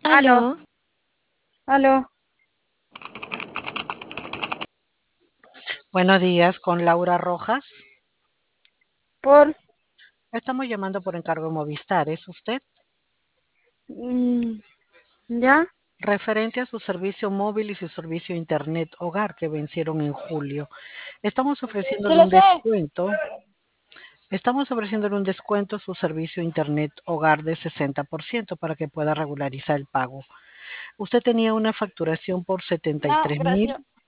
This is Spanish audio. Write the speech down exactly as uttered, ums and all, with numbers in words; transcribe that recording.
Aló, Aló, aló, Buenos días, con Laura Rojas. por, Estamos llamando por encargo de Movistar. ¿Es usted? mm, ¿ya? Referente a su servicio móvil y su servicio Internet Hogar que vencieron en julio. Estamos Sí ofreciéndole lo un sé. descuento. Estamos ofreciéndole un descuento a su servicio Internet Hogar de sesenta por ciento para que pueda regularizar el pago. Usted tenía una facturación por setenta y No, tres gracias. mil.